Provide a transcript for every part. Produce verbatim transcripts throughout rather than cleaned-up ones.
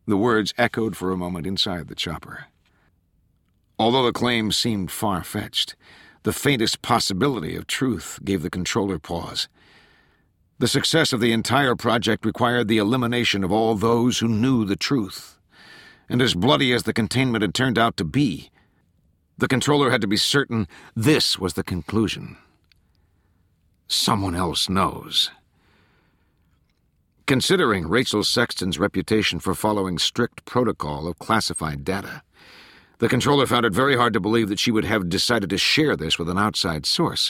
The words echoed for a moment inside the chopper. Although the claim seemed far-fetched, the faintest possibility of truth gave the controller pause. The success of the entire project required the elimination of all those who knew the truth. And as bloody as the containment had turned out to be, the controller had to be certain this was the conclusion. Someone else knows. Considering Rachel Sexton's reputation for following strict protocol of classified data, the controller found it very hard to believe that she would have decided to share this with an outside source.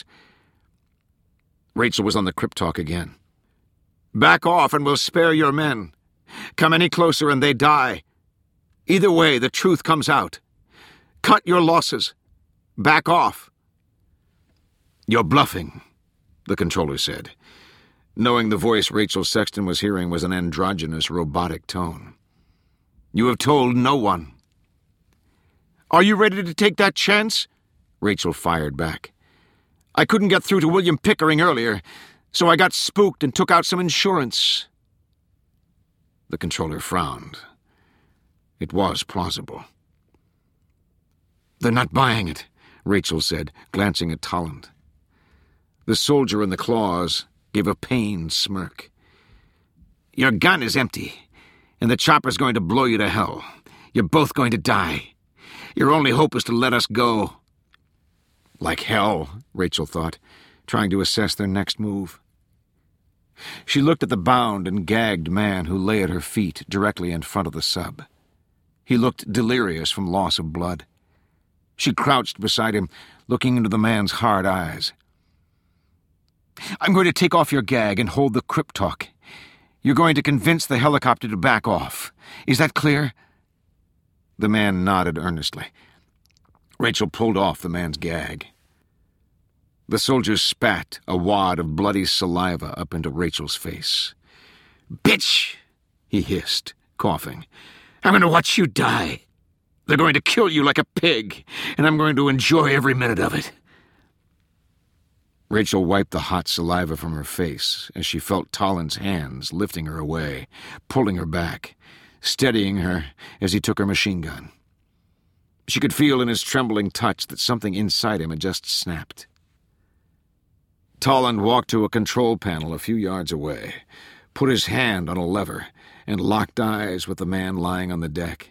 Rachel was on the crypt-talk again. "Back off and we'll spare your men. Come any closer and they die. Either way, the truth comes out. Cut your losses. Back off." "You're bluffing," the controller said, knowing the voice Rachel Sexton was hearing was an androgynous, robotic tone. "You have told no one." "Are you ready to take that chance?" Rachel fired back. "I couldn't get through to William Pickering earlier, so I got spooked and took out some insurance." The controller frowned. It was plausible. "They're not buying it," Rachel said, glancing at Tolland. The soldier in the claws gave a pained smirk. "Your gun is empty, and the chopper's going to blow you to hell. You're both going to die. Your only hope is to let us go." Like hell, Rachel thought, trying to assess their next move. She looked at the bound and gagged man who lay at her feet directly in front of the sub. He looked delirious from loss of blood. She crouched beside him, looking into the man's hard eyes. "I'm going to take off your gag and hold the crypt-talk. You're going to convince the helicopter to back off. Is that clear?" The man nodded earnestly. Rachel pulled off the man's gag. The soldier spat a wad of bloody saliva up into Rachel's face. "Bitch!" he hissed, coughing. "I'm going to watch you die. They're going to kill you like a pig, and I'm going to enjoy every minute of it." Rachel wiped the hot saliva from her face as she felt Tolland's hands lifting her away, pulling her back, steadying her as he took her machine gun. She could feel in his trembling touch that something inside him had just snapped. Tolland walked to a control panel a few yards away, put his hand on a lever, and locked eyes with the man lying on the deck.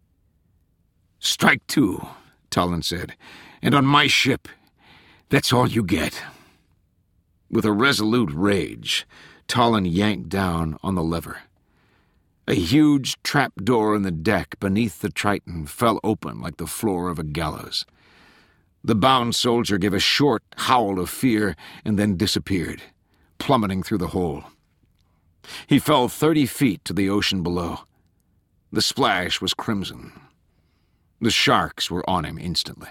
"Strike two," Tolland said, "and on my ship. That's all you get." With a resolute rage, Tolland yanked down on the lever. A huge trap-door in the deck beneath the Triton fell open like the floor of a gallows. The bound soldier gave a short howl of fear and then disappeared, plummeting through the hole. He fell thirty feet to the ocean below. The splash was crimson. The sharks were on him instantly.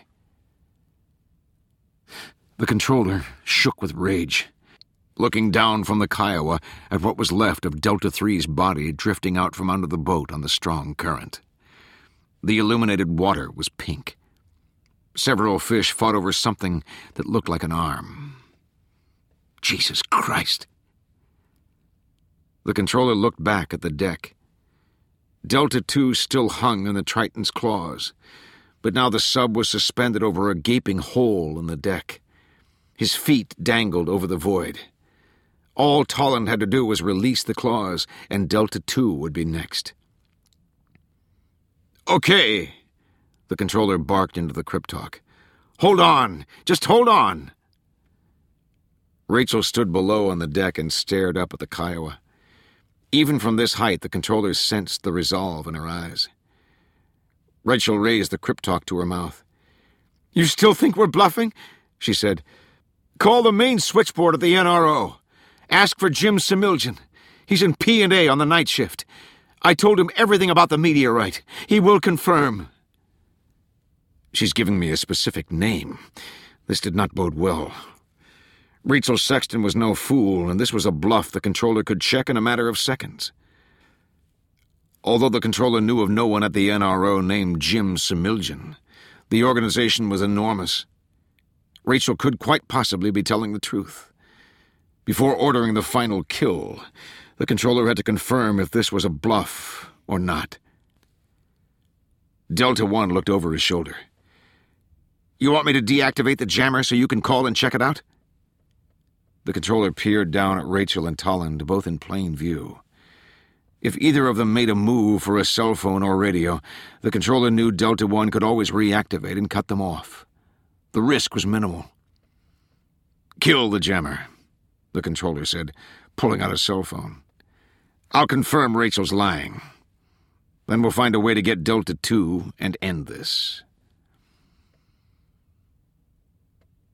The controller shook with rage, looking down from the Kiowa at what was left of Delta three's body drifting out from under the boat on the strong current. The illuminated water was pink. Several fish fought over something that looked like an arm. Jesus Christ! The controller looked back at the deck. Delta two still hung in the Triton's claws, but now the sub was suspended over a gaping hole in the deck. His feet dangled over the void. All Tolland had to do was release the claws, and Delta two would be next. "Okay," the controller barked into the crypt-talk. "Hold on! Just hold on!" Rachel stood below on the deck and stared up at the Kiowa. Even from this height, the controller sensed the resolve in her eyes. Rachel raised the crypt-talk to her mouth. "You still think we're bluffing?" she said. "Call the main switchboard at the N R O. Ask for Jim Similjan. He's in P and A on the night shift. I told him everything about the meteorite. He will confirm." She's giving me a specific name. This did not bode well. Rachel Sexton was no fool, and this was a bluff the controller could check in a matter of seconds. Although the controller knew of no one at the N R O named Jim Similjan, the organization was enormous. Rachel could quite possibly be telling the truth. Before ordering the final kill, the controller had to confirm if this was a bluff or not. Delta One looked over his shoulder. You want me to deactivate the jammer so you can call and check it out? The controller peered down at Rachel and Tolland, both in plain view. If either of them made a move for a cell phone or radio, the controller knew Delta One could always reactivate and cut them off. The risk was minimal. Kill the jammer, the controller said, pulling out a cell phone. I'll confirm Rachel's lying. Then we'll find a way to get Delta Two and end this.